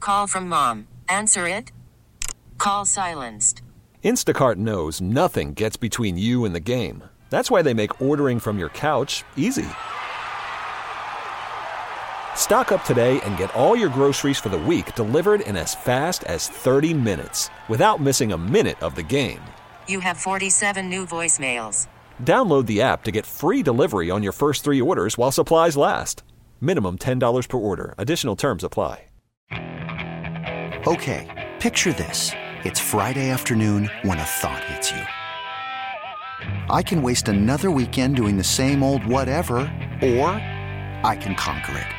call from mom. Answer it. Call silenced. Instacart knows nothing gets between you and the game. That's why they make ordering from your couch easy. Stock up today and get all your groceries for the week delivered in as fast as 30 minutes without missing a minute of the game. You have 47 new voicemails. Download the app to get free delivery on your first 3 orders while supplies last. Minimum $10 per order. Additional terms apply. Okay, picture this. It's Friday afternoon when a thought hits you. I can waste another weekend doing the same old whatever, or I can conquer it.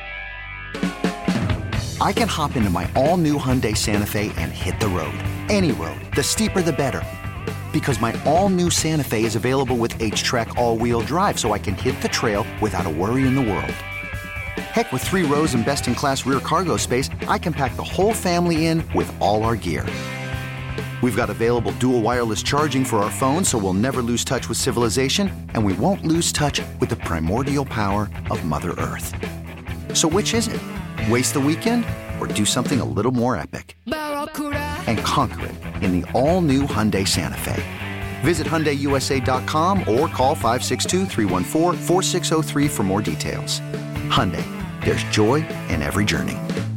I can hop into my all-new Hyundai Santa Fe and hit the road. Any road. The steeper the better. Because my all-new Santa Fe is available with H-Track all-wheel drive, so I can hit the trail without a worry in the world. Heck, with 3 rows and best-in-class rear cargo space, I can pack the whole family in with all our gear. We've got available dual wireless charging for our phones, so we'll never lose touch with civilization, and we won't lose touch with the primordial power of Mother Earth. So which is it? Waste the weekend or do something a little more epic? And conquer it in the all-new Hyundai Santa Fe. Visit HyundaiUSA.com or call 562-314-4603 for more details. Hyundai, there's joy in every journey.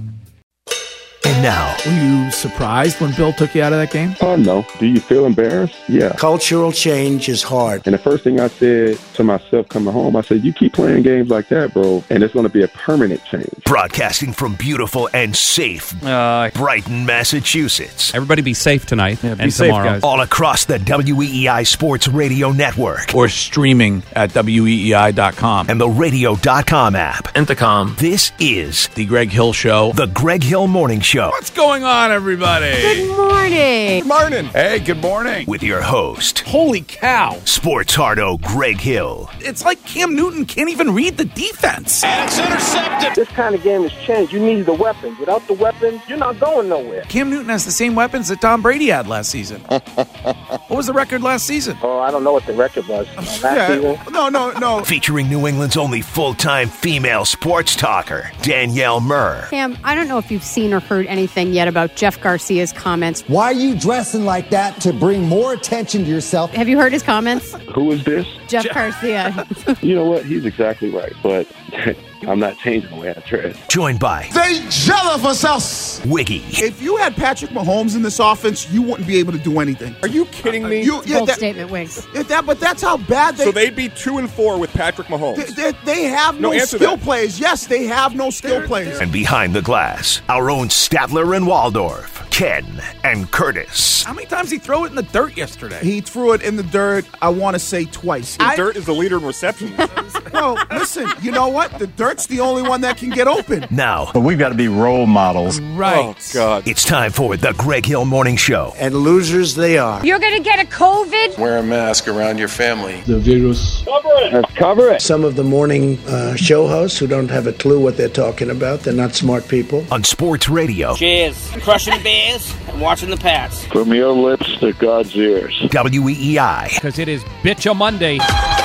And now, were you surprised when Bill took you out of that game? Oh, no. Do you feel embarrassed? Yeah. Cultural change is hard. And the first thing I said to myself coming home, I said, you keep playing games like that, bro, and it's going to be a permanent change. Broadcasting from beautiful and safe Brighton, Massachusetts. Everybody be safe tonight and be safe, tomorrow. guys. All across the WEEI Sports Radio Network. Or streaming at weei.com. And the radio.com app. Intercom. This is The Greg Hill Show. The Greg Hill Morning Show. What's going on, everybody? Good morning. Good morning. Hey, good morning. With your host, Holy cow. Sports Hardo Greg Hill. It's like Cam Newton can't even read the defense. And it's intercepted. This kind of game has changed. You need the weapons. Without the weapons, you're not going nowhere. Cam Newton has the same weapons that Tom Brady had last season. What was the record last season? Oh, I don't know what the record was last season. No. Featuring New England's only full-time female sports talker, Danielle Murr. Cam, I don't know if you've seen or heard anything yet about Jeff Garcia's comments. Why are you dressing like that to bring more attention to yourself? Have you heard his comments? Who is this? Jeff Garcia. You know what? He's exactly right, but I'm not changing the way I dress. Joined by they jealous of us. Wiggy. If you had Patrick Mahomes in this offense, you wouldn't be able to do anything. Are you kidding me? Bold statement, Wiggs. But that's how bad they... So they'd be 2-4 with Patrick Mahomes. They have no skill players. Yes, they have no skill players. And behind the glass, our own Statler and Waldorf, Ken and Curtis. How many times did he throw it in the dirt yesterday? He threw it in the dirt, I want to say twice. The dirt is the leader in receptions. No, listen, you know what? The dirt's the only one that can get open. Now. But we've got to be role models. Right. Oh, God. It's time for the Greg Hill Morning Show. And losers they are. You're going to get a COVID? Wear a mask around your family. The virus. Cover it. Let's cover it. Some of the morning show hosts who don't have a clue what they're talking about. They're not smart people. On Sports Radio. Cheers. Crushing the Bears and watching the Pats. From your lips to God's ears. WEEI. Because it is Bitcha Monday.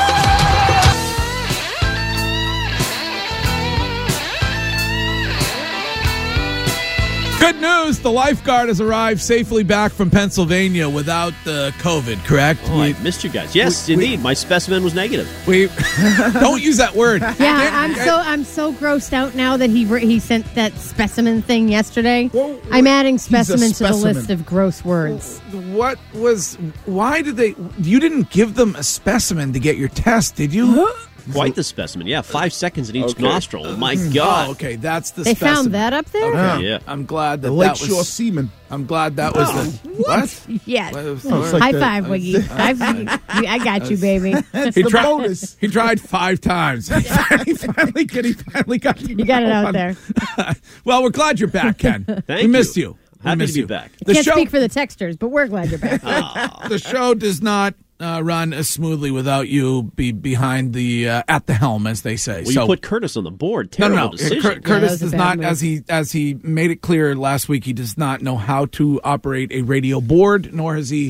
Good news, the lifeguard has arrived safely back from Pennsylvania without the COVID, correct? Oh, I missed you guys. Yes, indeed. My specimen was negative. We don't use that word. Yeah, I'm so grossed out now that he sent that specimen thing yesterday. I'm adding specimen to the list of gross words. Why did you didn't give them a specimen to get your test, did you? Quite the specimen, yeah. 5 seconds in each nostril. My God. Oh, okay, that's the They specimen. found that up there? Okay. Yeah. I'm glad that Lakeshore semen. I'm glad that was the... What? Yes. Like High five, Wiggy. I got you, baby. He tried 5 times. he finally got You got it out there. Well, we're glad you're back, Ken. Thank we missed you. you. Happy to be back. Can't speak for the texters, but we're glad you're back. The show does not run as smoothly without you behind the at the helm, as they say. Well, you put Curtis on the board. Terrible decision. Curtis does not, as he made it clear last week, he does not know how to operate a radio board, nor has he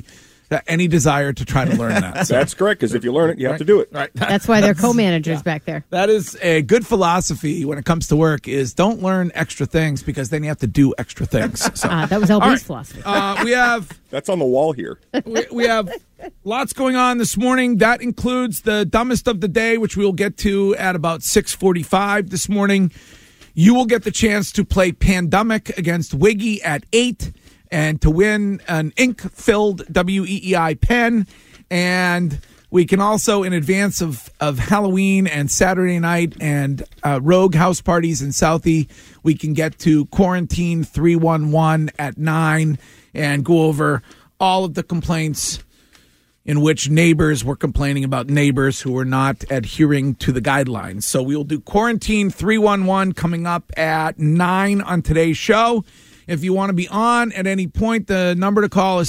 any desire to try to learn that. So. That's correct, because if you learn it, you have to do it. Right. That's why they're co-managers back there. That is a good philosophy when it comes to work, is don't learn extra things because then you have to do extra things. So. That was LB's philosophy. We have... That's on the wall here. We have lots going on this morning. That includes the dumbest of the day, which we'll get to at about 6:45 this morning. You will get the chance to play Pandemic against Wiggy at 8 and to win an ink-filled WEEI pen. And we can also, in advance of Halloween and Saturday night and Rogue house parties in Southie, we can get to Quarantine 311 at 9 and go over all of the complaints in which neighbors were complaining about neighbors who were not adhering to the guidelines. So we will do Quarantine 311 coming up at 9 on today's show. If you want to be on at any point, the number to call is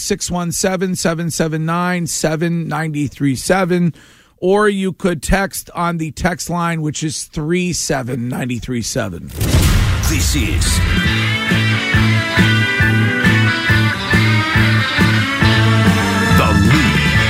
617-779-7937, or you could text on the text line, which is 37937. This is The Lead.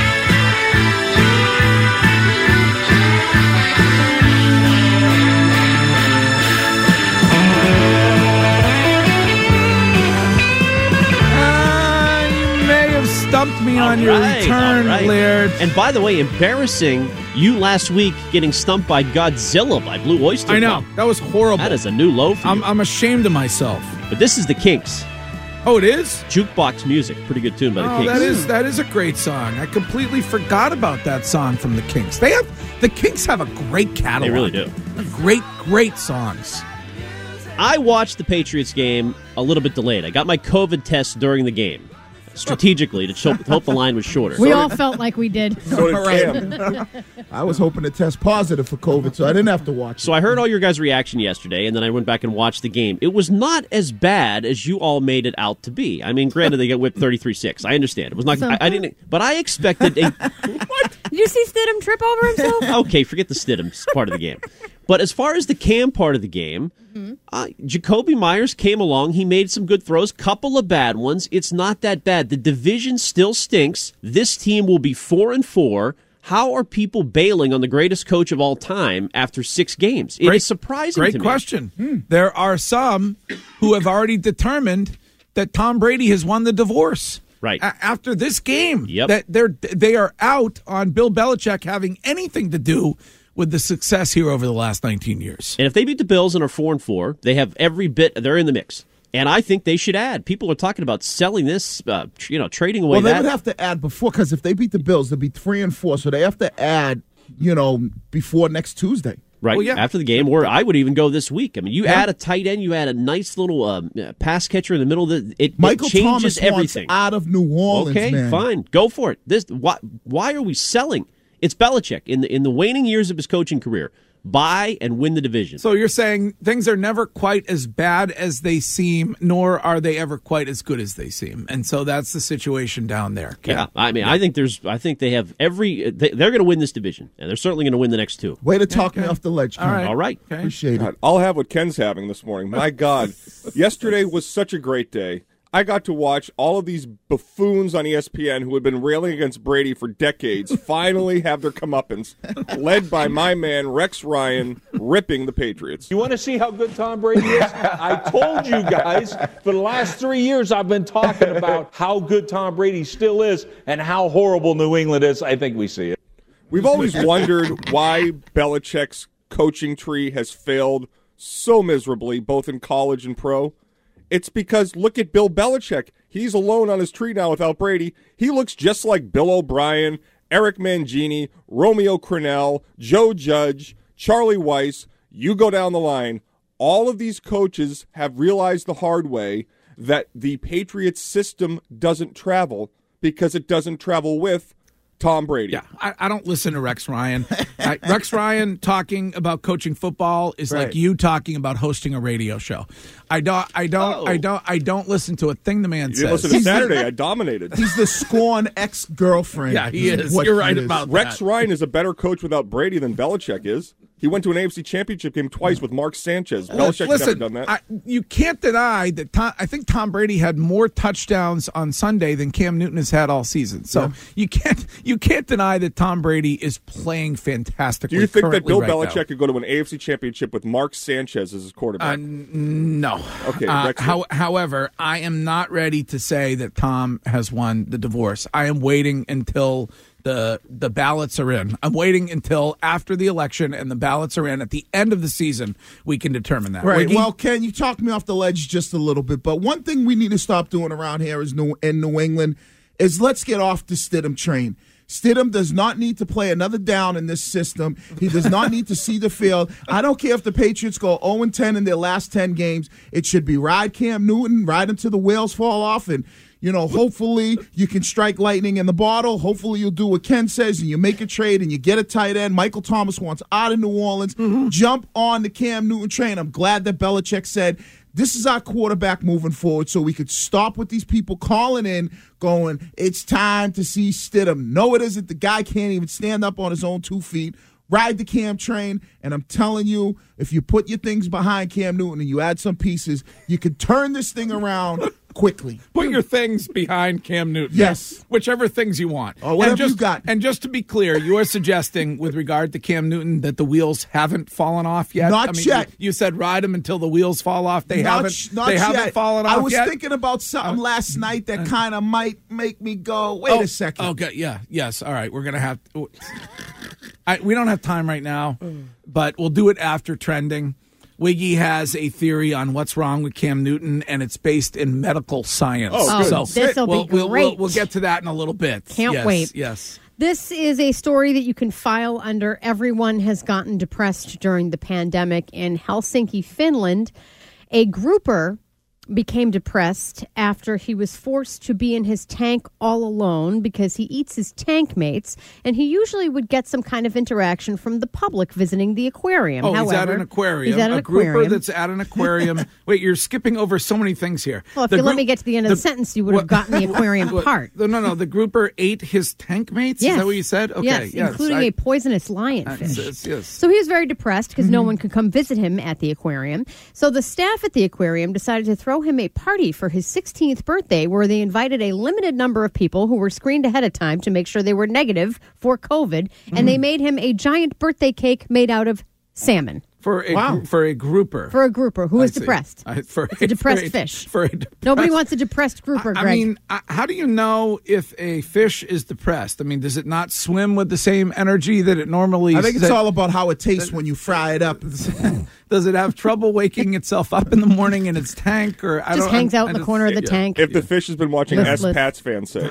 Stumped me on your return, Laird. And by the way, embarrassing, you last week getting stumped by Godzilla by Blue Oyster Cult. I know. That was horrible. That is a new low for you. I'm ashamed of myself. But this is the Kinks. Oh, it is? Jukebox Music. Pretty good tune by the Kinks. That is a great song. I completely forgot about that song from the Kinks. The Kinks have a great catalog. They really do. Great songs. I watched the Patriots game a little bit delayed. I got my COVID test during the game. Strategically, to hope the line was shorter. We all felt like we did. So did Cam. I was hoping to test positive for COVID, so I didn't have to watch. So I heard all your guys' reaction yesterday, and then I went back and watched the game. It was not as bad as you all made it out to be. I mean, granted, they got whipped 33-6. I understand. It was not. I didn't. But I expected a. What? Did you see Stidham trip over himself? Okay, forget the Stidham part of the game. But as far as the Cam part of the game, Jacoby Myers came along. He made some good throws, couple of bad ones. It's not that bad. The division still stinks. This team will be 4-4. How are people bailing on the greatest coach of all time after 6 games? It is surprising to me. Great question. There are some who have already determined that Tom Brady has won the divorce. Right. After this game. Yep. That they are out on Bill Belichick having anything to do with the success here over the last 19 years. And if they beat the Bills and are 4-4, they have every bit. They're in the mix. And I think they should add. People are talking about selling this, trading away. Well, they would have to add before, because if they beat the Bills, they'll be 3-4. So they have to add, before next Tuesday. Right, well, yeah. After the game, or I would even go this week. I mean, you add a tight end, you add a nice little pass catcher in the middle. It changes everything. Out of New Orleans, okay, man. Fine, go for it. Why are we selling? It's Belichick in the waning years of his coaching career. Buy and win the division. So you're saying things are never quite as bad as they seem, nor are they ever quite as good as they seem, and so that's the situation down there. Ken. Yeah, I mean, I think they have every. They're going to win this division, and they're certainly going to win the next 2. Way to talk me off the ledge, Ken. All right. Okay. Appreciate it. I'll have what Ken's having this morning. My God, yesterday was such a great day. I got to watch all of these buffoons on ESPN who had been railing against Brady for decades finally have their comeuppance, led by my man Rex Ryan ripping the Patriots. You want to see how good Tom Brady is? I told you guys for the last 3 years I've been talking about how good Tom Brady still is and how horrible New England is. I think we see it. We've always wondered why Belichick's coaching tree has failed so miserably, both in college and pro. It's because look at Bill Belichick. He's alone on his tree now without Brady. He looks just like Bill O'Brien, Eric Mangini, Romeo Crennel, Joe Judge, Charlie Weiss. You go down the line. All of these coaches have realized the hard way that the Patriots system doesn't travel because it doesn't travel with Tom Brady. Yeah, I don't listen to Rex Ryan. Rex Ryan talking about coaching football is like you talking about hosting a radio show. I don't listen to a thing the man says. You didn't listen to Saturday. I dominated. He's the scorn ex-girlfriend. Yeah, he is. You're right about that. Rex Ryan is a better coach without Brady than Belichick is. He went to an AFC Championship game twice with Mark Sanchez. Belichick's Listen, never done that. You can't deny that I think Tom Brady had more touchdowns on Sunday than Cam Newton has had all season. So you can't deny that Tom Brady is playing fantastically. Do you think that Bill right Belichick now. could go to an AFC Championship with Mark Sanchez as his quarterback? No. Okay. However, I am not ready to say that Tom has won the divorce. I am waiting until the ballots are in. I'm waiting until after the election and the ballots are in. At the end of the season, we can determine that. Right. Wiggy? Well, Ken, you talked me off the ledge just a little bit, but one thing we need to stop doing around here in New England is let's get off the Stidham train. Stidham does not need to play another down in this system. He does not need to see the field. I don't care if the Patriots go 0-10 in their last 10 games. It should be ride Cam Newton, ride until the wheels fall off, and hopefully you can strike lightning in the bottle. Hopefully you'll do what Ken says and you make a trade and you get a tight end. Michael Thomas wants out of New Orleans. Jump on the Cam Newton train. I'm glad that Belichick said, this is our quarterback moving forward, so we could stop with these people calling in going, it's time to see Stidham. No, it isn't. The guy can't even stand up on his own 2 feet. Ride the Cam train, and I'm telling you, if you put your things behind Cam Newton and you add some pieces, you could turn this thing around quickly. Put your things behind Cam Newton. Yes. Whichever things you want. Or whatever you got. And just to be clear, you are suggesting with regard to Cam Newton that the wheels haven't fallen off yet? Not yet. You said ride them until the wheels fall off. They haven't fallen off yet? I was thinking about something last night that kind of might make me go, wait a second. Okay, yeah, yes. All right, we're going to have... we don't have time right now, but we'll do it after trending. Wiggy has a theory on what's wrong with Cam Newton, and it's based in medical science. So this will be great. We'll get to that in a little bit. Can't wait. Yes. This is a story that you can file under everyone has gotten depressed during the pandemic. In Helsinki, Finland, a grouper became depressed after he was forced to be in his tank all alone because he eats his tank mates, and he usually would get some kind of interaction from the public visiting the aquarium. Oh, However, he's at an aquarium. He's at an grouper aquarium. that's at an aquarium. Wait, you're skipping over so many things here. Well, if you let me get to the end of the sentence, you would have gotten the aquarium part. No. The grouper ate his tank mates? Yes. Is that what you said? Okay. Yes, including a poisonous lionfish. Yes. So he was very depressed because no one could come visit him at the aquarium. So the staff at the aquarium decided to throw him a party for his 16th birthday, where they invited a limited number of people who were screened ahead of time to make sure they were negative for COVID, and they made him a giant birthday cake made out of salmon. For a grouper. For a grouper who is depressed. It's a depressed fish. Nobody wants a depressed grouper, Greg. I mean, how do you know if a fish is depressed? I mean, does it not swim with the same energy that it normally... I think it's all about how it tastes when you fry it up. Does it have trouble waking itself up in the morning in its tank? Or just hangs out in the corner of the tank. If the fish has been watching Pats fans say.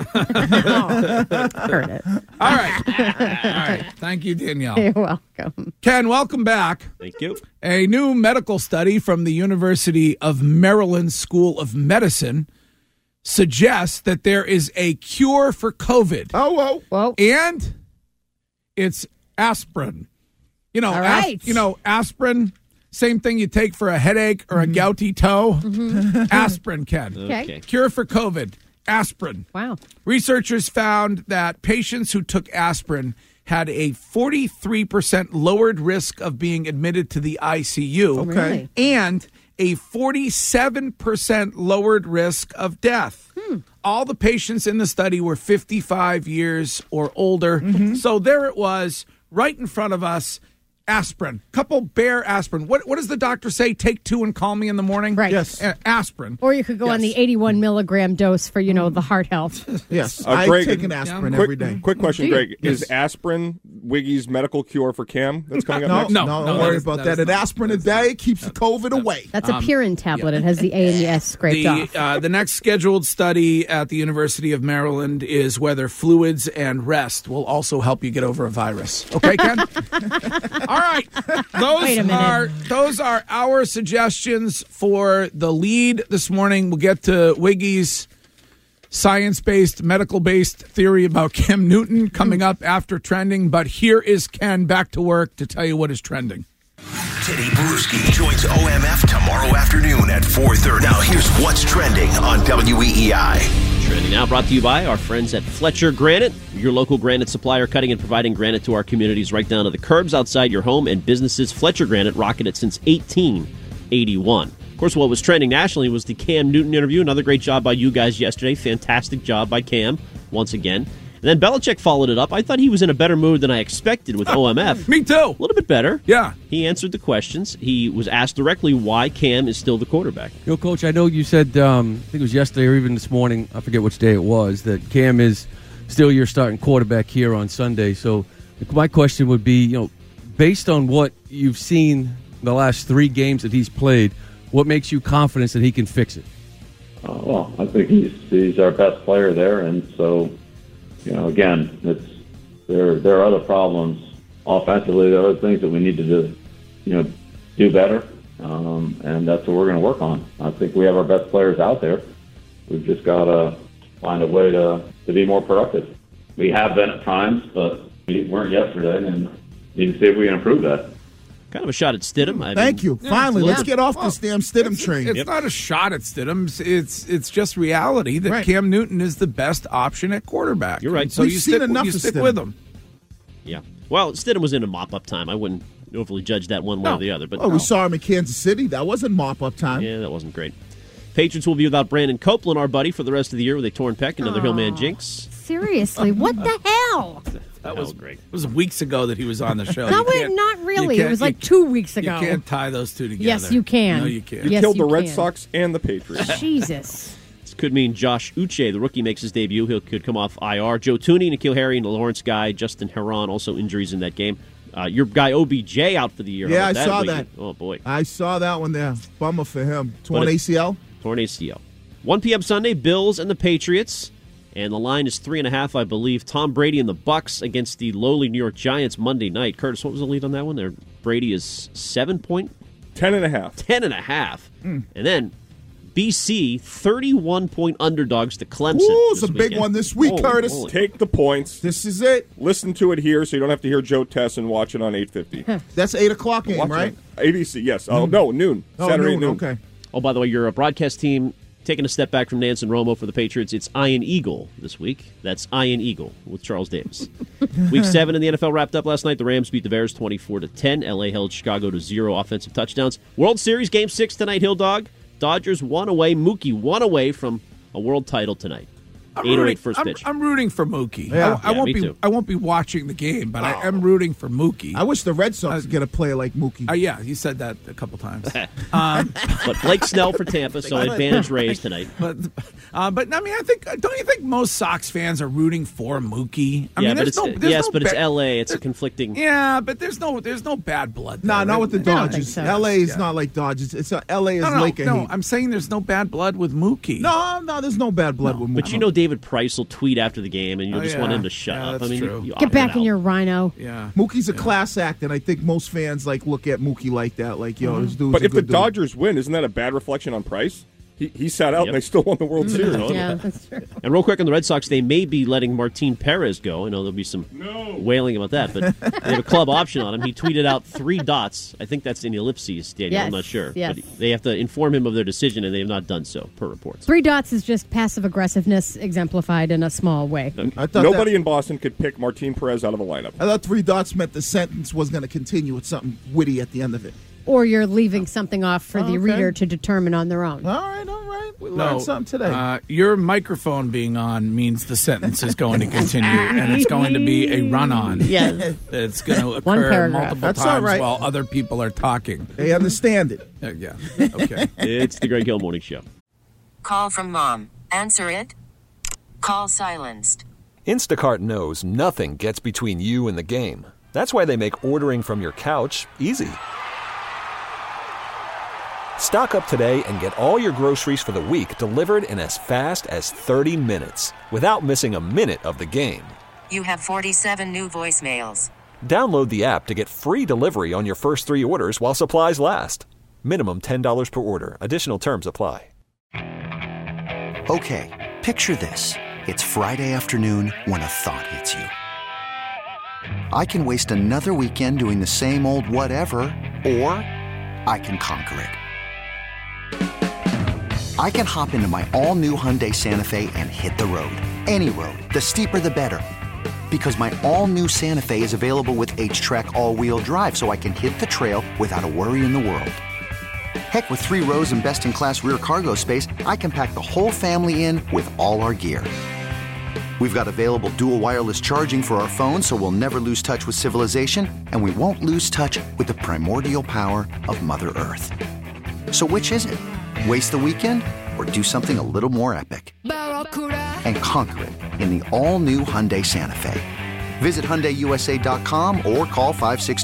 Heard it. All right. Thank you, Danielle. You're welcome. Ken, welcome back. Thank you. A new medical study from the University of Maryland School of Medicine suggests that there is a cure for COVID. Oh, whoa. And it's aspirin. All right. Aspirin, same thing you take for a headache or a gouty toe. Aspirin, Ken. Okay. Cure for COVID, aspirin. Wow. Researchers found that patients who took aspirin had a 43% lowered risk of being admitted to the ICU. Okay. Really? And a 47% lowered risk of death. All the patients in the study were 55 years or older. So there it was, right in front of us. Aspirin, couple bare aspirin. What does the doctor say? Take 2 and call me in the morning. Right. Yes. Aspirin. Or you could go on the 81 milligram dose for, the heart health. Yes. Greg, I take an aspirin every day. Quick question, Greg. Yes. Is aspirin Wiggy's medical cure for Cam that's coming up next? No, don't worry about that. An aspirin a day keeps the COVID away. That's a Purin tablet. It has the A and the S scraped off. The next scheduled study at the University of Maryland is whether fluids and rest will also help you get over a virus. Okay, Ken? All right. Those are our suggestions for the lead this morning. We'll get to Wiggy's science-based, medical-based theory about Cam Newton coming up after trending. But here is Ken back to work to tell you what is trending. Teddy Bruschi joins OMF tomorrow afternoon at 4:30. Now here's what's trending on WEEI. Trending now brought to you by our friends at Fletcher Granite, your local granite supplier, cutting and providing granite to our communities right down to the curbs outside your home and businesses. Fletcher Granite, rocking it since 1881. Of course, what was trending nationally was the Cam Newton interview. Another great job by you guys yesterday. Fantastic job by Cam once again. And then Belichick followed it up. I thought he was in a better mood than I expected with OMF. Me too. A little bit better. Yeah. He answered the questions. He was asked directly why Cam is still the quarterback. Coach, I know you said, I think it was yesterday or even this morning, I forget which day it was, that Cam is still your starting quarterback here on Sunday. So my question would be, based on what you've seen the last 3 games that he's played, what makes you confident that he can fix it? Well, I think he's our best player there, and so... again, there are other problems offensively. There are other things that we need to do better, and that's what we're going to work on. I think we have our best players out there. We've just got to find a way to be more productive. We have been at times, but we weren't yesterday, and need to see if we can improve that. Kind of a shot at Stidham. Thank you. Finally, let's get off this damn Stidham train. It's not a shot at Stidham. It's just reality that Cam Newton is the best option at quarterback. You're right. So you stick with him. Yeah. Well, Stidham was in a mop-up time. I wouldn't overly judge that one way or the other. But we saw him in Kansas City. That wasn't mop-up time. Yeah, that wasn't great. Patriots will be without Brandon Copeland, our buddy, for the rest of the year with a torn pec. Another Hillman jinx. Seriously, what the hell? That was great. It was weeks ago that he was on the show. No, not really. It was like 2 weeks ago. You can't tie those two together. Yes, you can. No, you can't. You killed the Red Sox and the Patriots. Jesus. This could mean Josh Uche, the rookie, makes his debut. He could come off IR. Joe Tooney, N'Keal Harry, and the Lawrence guy, Justin Herron, also injuries in that game. Your guy OBJ out for the year. Yeah, I saw that. Oh, boy. I saw that one there. Bummer for him. Torn ACL? Torn ACL. 1 p.m. Sunday, Bills and the Patriots. And the line is 3.5, I believe. Tom Brady and the Bucs against the lowly New York Giants Monday night. Curtis, what was the lead on that one? There, Brady is 7-point? 10.5. 10.5. And then BC, 31-point underdogs to Clemson. Ooh, it's a big one this week, Curtis. Take the points. This is it. Listen to it here so you don't have to hear Joe Tesson watch it on 8:50. That's 8 o'clock game, right? ABC, yes. Oh, no, noon. Saturday noon. Okay. Oh, by the way, your broadcast team taking a step back from Nance and Romo for the Patriots. It's Ian Eagle this week. That's Ian Eagle with Charles Davis. Week 7 in the NFL wrapped up last night. The Rams beat the Bears 24-10. LA held Chicago to 0 offensive touchdowns. World Series Game 6 tonight, Hill Dog. Dodgers 1 away. Mookie 1 away from a world title tonight. 808 first pitch. I'm rooting for Mookie. Yeah. I won't me be. too. I won't be watching the game, but I am rooting for Mookie. I wish the Red Sox could get a player like Mookie. Yeah, you said that a couple times. But Blake Snell for Tampa, so advantage Rays tonight. But I mean, don't you think most Sox fans are rooting for Mookie? I mean, but it's it's LA. It's a conflicting. Yeah, but there's no bad blood. No, there. not with the Dodgers. So. LA is not like Dodgers. It's LA is Laker No, Heat. I'm saying there's no bad blood with Mookie. No, there's no bad blood with Mookie. But you know David Price will tweet after the game, and you'll just want him to shut up. That's true. You Get back in your rhino. Yeah, Mookie's a class act, and I think most fans look at Mookie like that. Like, this dude's But a if the good dude. Dodgers win, isn't that a bad reflection on Price? He sat out and they still won the World Series. Yeah, that's true. And real quick on the Red Sox, they may be letting Martin Perez go. I know there'll be some wailing about that, but they have a club option on him. He tweeted out 3 dots. I think that's in ellipses, Daniel. Yes, I'm not sure. yes. But they have to inform him of their decision, and they have not done so, per reports. 3 dots is just passive aggressiveness exemplified in a small way. I thought Nobody in Boston could pick Martin Perez out of the lineup. I thought 3 dots meant the sentence was going to continue with something witty at the end of it. Or you're leaving something off for the Okay. reader to determine on their own. All right. We learned something today. Your microphone being on means the sentence is going to continue, and it's going to be a run-on. Yeah. It's going to One occur paragraph. multiple That's all times right. while other people are talking. They understand it. Yeah. Okay. It's the Greg Hill Morning Show. Call from mom. Answer it. Call silenced. Instacart knows nothing gets between you and the game. That's why they make ordering from your couch easy. Stock up today and get all your groceries for the week delivered in as fast as 30 minutes without missing a minute of the game. You have 47 new voicemails. Download the app to get free delivery on your first 3 orders while supplies last. Minimum $10 per order. Additional terms apply. Okay, picture this. It's Friday afternoon when a thought hits you. I can waste another weekend doing the same old whatever, or I can conquer it. I can hop into my all-new Hyundai Santa Fe and hit the road. Any road. The steeper, the better. Because my all-new Santa Fe is available with H-Track all-wheel drive, so I can hit the trail without a worry in the world. Heck, with 3 rows and best-in-class rear cargo space, I can pack the whole family in with all our gear. We've got available dual wireless charging for our phones, so we'll never lose touch with civilization, and we won't lose touch with the primordial power of Mother Earth. So which is it? Waste the weekend or do something a little more epic? And conquer it in the all-new Hyundai Santa Fe. Visit HyundaiUSA.com or call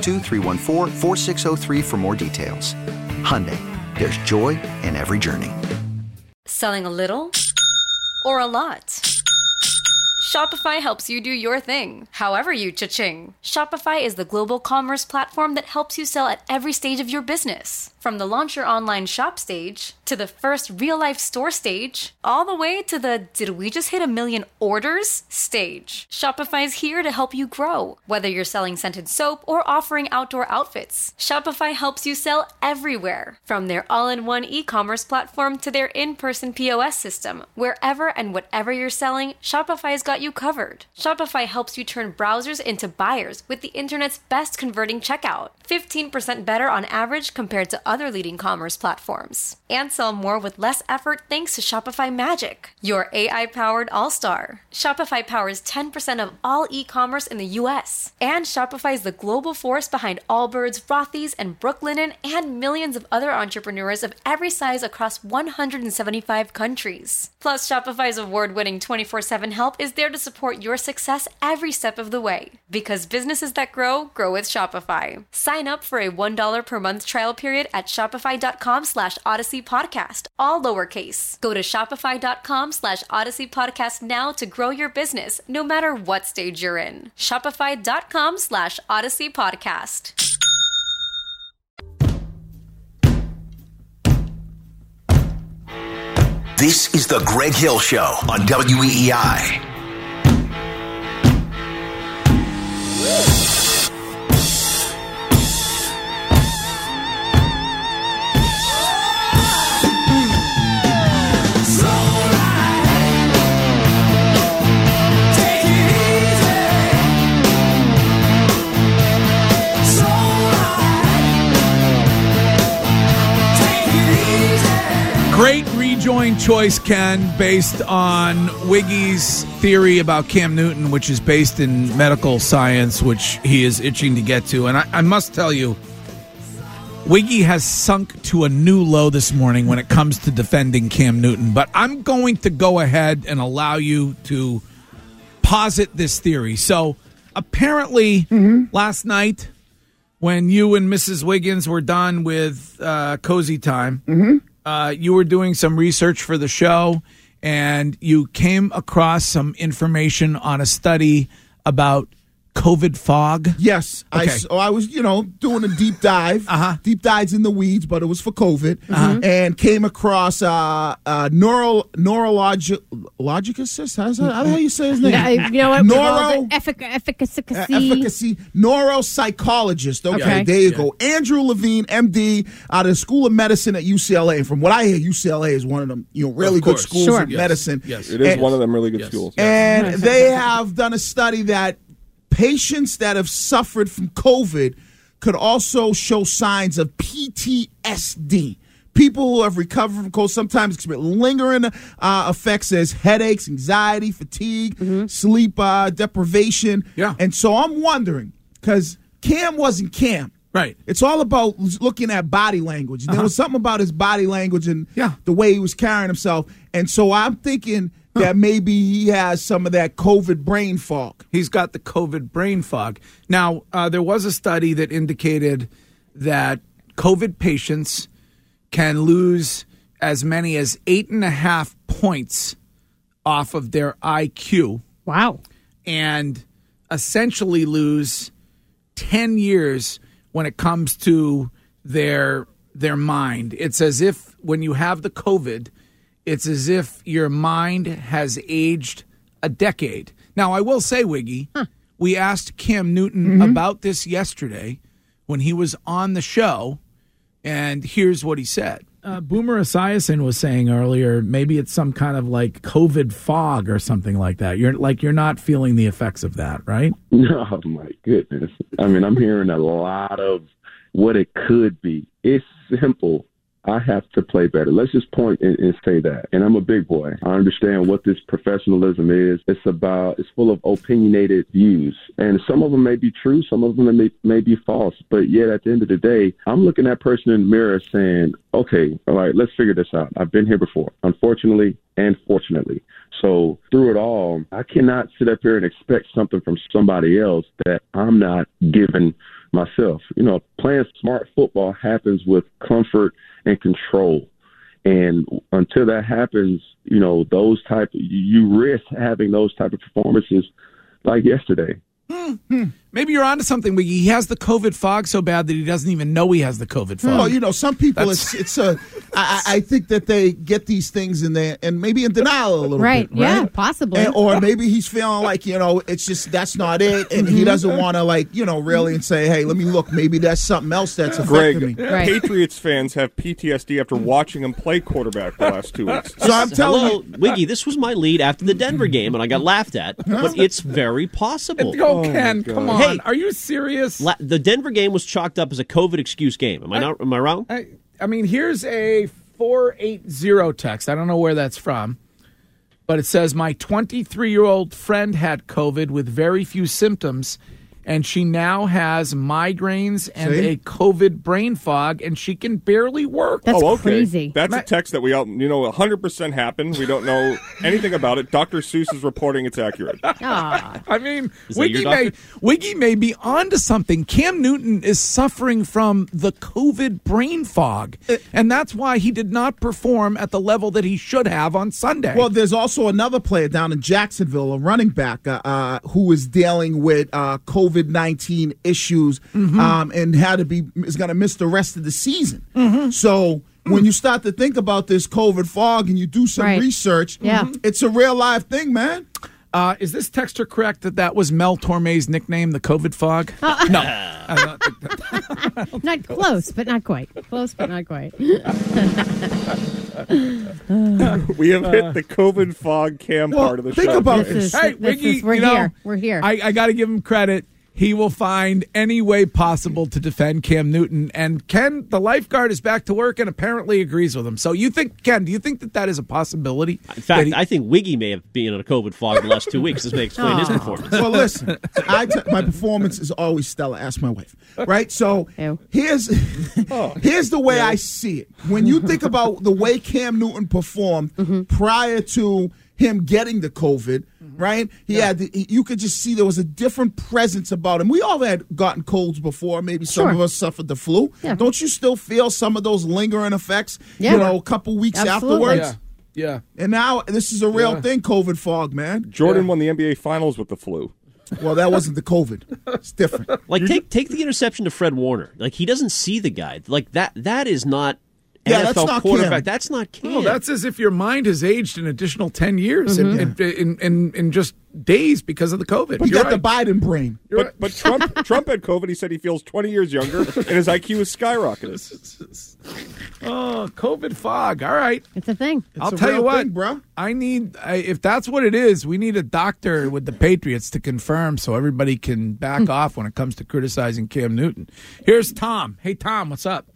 562-314-4603 for more details. Hyundai, there's joy in every journey. Selling a little or a lot? Shopify helps you do your thing, however you cha-ching. Shopify is the global commerce platform that helps you sell at every stage of your business. From the launch your online shop stage, to the first real-life store stage, all the way to the did we just hit 1 million orders stage. Shopify's here to help you grow. Whether you're selling scented soap or offering outdoor outfits, Shopify helps you sell everywhere. From their all-in-one e-commerce platform to their in-person POS system, wherever and whatever you're selling, Shopify's got you covered. Shopify helps you turn browsers into buyers with the internet's best converting checkout. 15% better on average compared to other leading commerce platforms. And sell more with less effort thanks to Shopify Magic, your AI-powered all-star. Shopify powers 10% of all e-commerce in the U.S. And Shopify is the global force behind Allbirds, Rothy's, and Brooklinen, and millions of other entrepreneurs of every size across 175 countries. Plus, Shopify's award-winning 24/7 help is there to support your success every step of the way. Because businesses that grow, grow with Shopify. Sign up for a $1 per month trial period at shopify.com/Odyssey Podcast, all lowercase. Go to shopify.com/Odyssey Podcast now to grow your business, no matter what stage you're in. Shopify.com/Odyssey Podcast. This is the Greg Hill Show on WEEI. Great rejoin choice, Ken, based on Wiggy's theory about Cam Newton, which is based in medical science, which he is itching to get to. And I must tell you, Wiggy has sunk to a new low this morning when it comes to defending Cam Newton. But I'm going to go ahead and allow you to posit this theory. So apparently last night, when you and Mrs. Wiggins were done with Cozy Time, you were doing some research for the show, and you came across some information on a study about COVID fog. Yes. Okay. I was, doing a deep dive. Deep dives in the weeds, but it was for COVID. And came across neurologicist. How the hell you say his name? You know what? Efficacy. Neuropsychologist. Okay. There you go. Andrew Levine, MD, out of the School of Medicine at UCLA. And from what I hear, UCLA is one of them really good schools of medicine. Yes. It is one of them really good schools. And they have done a study that patients that have suffered from COVID could also show signs of PTSD. People who have recovered from COVID sometimes experience lingering effects as headaches, anxiety, fatigue, sleep deprivation. Yeah. And so I'm wondering, because Cam wasn't Cam. Right. It's all about looking at body language. And there was something about his body language and the way he was carrying himself. And so I'm thinking that maybe he has some of that COVID brain fog. He's got the COVID brain fog. Now, there was a study that indicated that COVID patients can lose as many as 8.5 points off of their IQ. Wow. And essentially lose 10 years when it comes to their mind. It's as if when you have the COVID, it's as if your mind has aged a decade. Now, I will say, Wiggy, we asked Cam Newton about this yesterday when he was on the show, and here's what he said. Boomer Esiason was saying earlier, maybe it's some kind of like COVID fog or something like that. You're not feeling the effects of that, right? Oh, my goodness. I mean, I'm hearing a lot of what it could be. It's simple. I have to play better. Let's just point and say that. And I'm a big boy. I understand what this professionalism is. It's full of opinionated views. And some of them may be true. Some of them may be false. But yet at the end of the day, I'm looking at that person in the mirror saying, okay, all right, let's figure this out. I've been here before, unfortunately and fortunately. So through it all, I cannot sit up here and expect something from somebody else that I'm not giving myself. Playing smart football happens with comfort and control. And until that happens, you risk having those type of performances like yesterday. Maybe you're onto something, Wiggy. He has the COVID fog so bad that he doesn't even know he has the COVID fog. Well, some people, I think that they get these things in there and maybe in denial a little bit. Right, yeah, possibly. Or maybe he's feeling like, it's just, that's not it. And he doesn't want to really and say, hey, let me look. Maybe that's something else that's affecting me. Right. Patriots fans have PTSD after watching him play quarterback the last 2 weeks. So I'm telling you. Wiggy, this was my lead after the Denver game, and I got laughed at. But it's very possible. Ken, come on. Hey, are you serious? The Denver game was chalked up as a COVID excuse game. Am I wrong? I mean, here's a 480 text. I don't know where that's from, but it says, my 23-year-old friend had COVID with very few symptoms, and she now has migraines and a COVID brain fog, and she can barely work. That's crazy. That's a text that we all, 100% happened. We don't know anything about it. Dr. Seuss is reporting it's accurate. I mean, Wiggy may be onto something. Cam Newton is suffering from the COVID brain fog, and that's why he did not perform at the level that he should have on Sunday. Well, there's also another player down in Jacksonville, a running back, who is dealing with COVID-19 issues and is going to miss the rest of the season. So when you start to think about this COVID fog and you do some research, it's a real live thing, man. Is this texter correct that was Mel Torme's nickname, the COVID fog? No. Not close, but not quite. Close, but not quite. We have hit the COVID fog Cam part of the show. Think about this. Hey, Wiggy, we're here. I got to give him credit. He will find any way possible to defend Cam Newton. And Ken, the lifeguard, is back to work and apparently agrees with him. So do you think that is a possibility? In fact, I think Wiggy may have been in a COVID fog the last 2 weeks. This may explain his performance. Well, listen, my performance is always stellar. Ask my wife. Right? So here's the way I see it. When you think about the way Cam Newton performed prior to him getting the COVID, right? You could just see there was a different presence about him. We all had gotten colds before. Maybe some of us suffered the flu. Yeah. Don't you still feel some of those lingering effects, a couple weeks afterwards? Yeah. And now this is a real thing, COVID fog, man. Jordan won the NBA Finals with the flu. Well, that wasn't the COVID. It's different. Like, take the interception to Fred Warner. Like, he doesn't see the guy. Like, that is not NFL that's not quarterback. Cam. That's not Cam. No, that's as if your mind has aged an additional 10 years in just days because of the COVID. But you got the Biden brain. But Trump had COVID. He said he feels 20 years younger, and his IQ is skyrocketed. Oh, COVID fog. All right. It's a thing. I'll tell you what, bro. If that's what it is, we need a doctor with the Patriots to confirm so everybody can back off when it comes to criticizing Cam Newton. Here's Tom. Hey, Tom, what's up?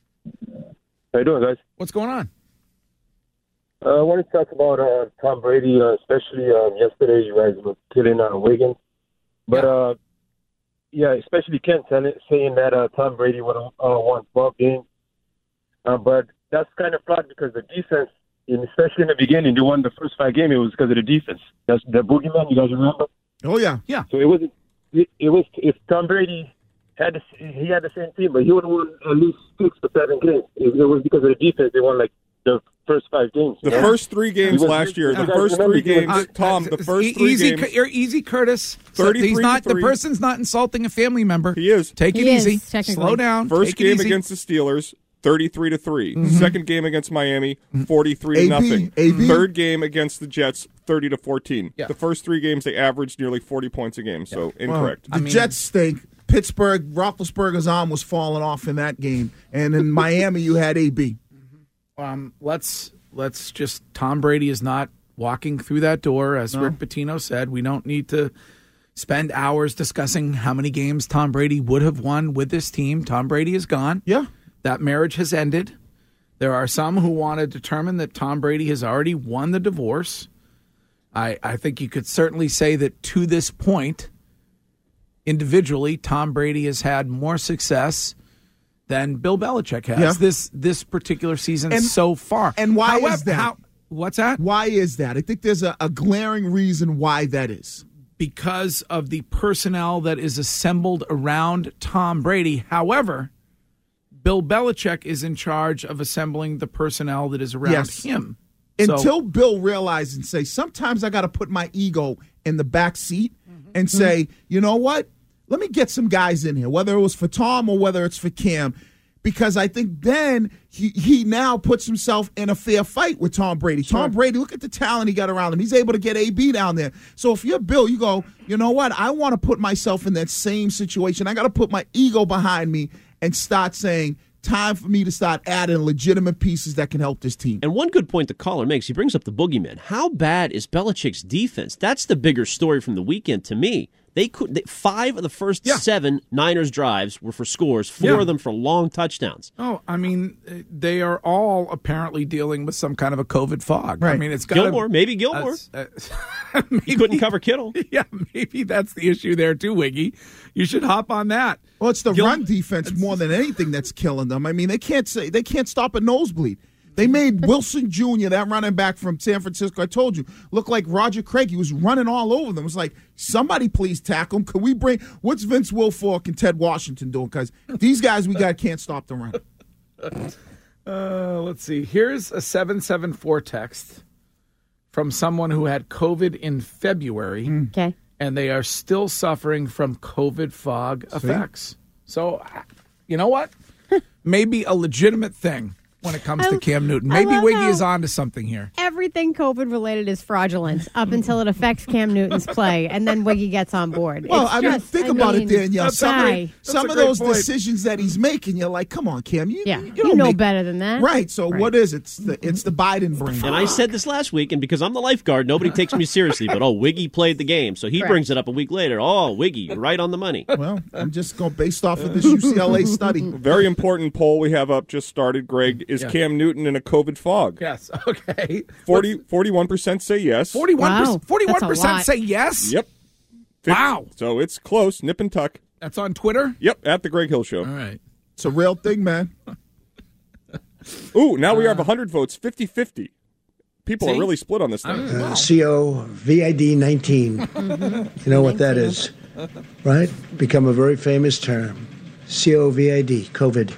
How you doing, guys? What's going on? I wanted to talk about Tom Brady, especially yesterday. You guys were killing Wiggins. But, especially Ken saying that Tom Brady would have won 12 games. But that's kind of flawed because the defense, especially in the beginning, they won the first 5 games. It was because of the defense. That's the boogeyman, you guys remember? Oh, yeah. Yeah. So it was if Tom Brady had the same team, but he would have won at least 6 or 7 games. It was because of the defense. They won like the first 5 games. The first 3 games last year. The first 3 games, Tom. The first 3 games. You're easy, Curtis. 33-3. The person's not insulting a family member. He is. Take it easy. Slow down. First game against the Steelers, 33-3. Second game against Miami, 43-0. Third game against the Jets, 30-14. Yeah. The first 3 games they averaged nearly 40 points a game. So incorrect. The Jets stink. Pittsburgh, Roethlisberger's arm was falling off in that game. And in Miami, you had AB. Let's just, Tom Brady is not walking through that door, as Rick Pitino said. We don't need to spend hours discussing how many games Tom Brady would have won with this team. Tom Brady is gone. Yeah. That marriage has ended. There are some who want to determine that Tom Brady has already won the divorce. I think you could certainly say that to this point, individually, Tom Brady has had more success than Bill Belichick has this particular season so far. And why is that? What's that? Why is that? I think there's a glaring reason why that is. Because of the personnel that is assembled around Tom Brady. However, Bill Belichick is in charge of assembling the personnel that is around him. Until Bill realizes and say, sometimes I got to put my ego in the back seat and say, you know what? Let me get some guys in here, whether it was for Tom or whether it's for Cam, because I think then he now puts himself in a fair fight with Tom Brady. Tom Brady, look at the talent he got around him. He's able to get AB down there. So if you're Bill, you go, you know what? I want to put myself in that same situation. I got to put my ego behind me and start saying, time for me to start adding legitimate pieces that can help this team. And one good point the caller makes, he brings up the boogeyman. How bad is Belichick's defense? That's the bigger story from the weekend to me. 5 of the first 7 Niners drives were for scores, 4 of them for long touchdowns. Oh, I mean, they are all apparently dealing with some kind of a COVID fog. Right. I mean, it's Gilmore. He couldn't cover Kittle. Yeah, maybe that's the issue there too, Wiggy. You should hop on that. Well, it's the run defense more than anything that's killing them. I mean, they can't stop a nosebleed. They made Wilson Jr., that running back from San Francisco, I told you, look like Roger Craig. He was running all over them. It was like, somebody please tackle him. Could we what's Vince Wilfork and Ted Washington doing? Because these guys can't stop the run. Let's see. Here's a 774 text from someone who had COVID in February. Okay. And they are still suffering from COVID fog effects. So, you know what? Maybe a legitimate thing when it comes to Cam Newton. Maybe Wiggy is on to something here. Everything COVID-related is fraudulent up until it affects Cam Newton's play, and then Wiggy gets on board. Well, think about it, Danielle. Some of those point. Decisions that he's making, you're like, come on, Cam. You know better than that. Right, so what is it? It's the Biden brain. And I said this last week, and because I'm the lifeguard, nobody takes me seriously, but, Wiggy played the game. So he brings it up a week later. Oh, Wiggy, you're right on the money. Well, I'm just going based off of this UCLA study. Very important poll we have up, just started, Greg. Is Cam Newton in a COVID fog? Yes. Okay. 41% say yes. 41% say yes? Yep. Wow. So it's close, nip and tuck. That's on Twitter? Yep, at the Greg Hill Show. All right. It's a real thing, man. Ooh, now we have 100 votes, 50-50. People are really split on this thing. COVID 19. You know what that is, right? Become a very famous term. COVID, COVID.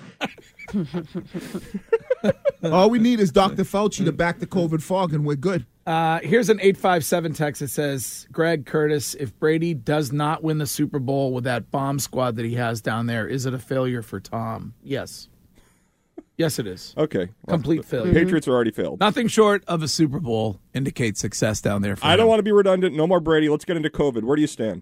All we need is Dr. Fauci to back the COVID fog, and we're good. Here's an 857 text that says, Greg, Curtis, if Brady does not win the Super Bowl with that bomb squad that he has down there, is it a failure for Tom? Yes. Yes, it is. Okay. Complete failure. Patriots are already failed. Nothing short of a Super Bowl indicates success down there for I don't want to be redundant. No more Brady. Let's get into COVID. Where do you stand?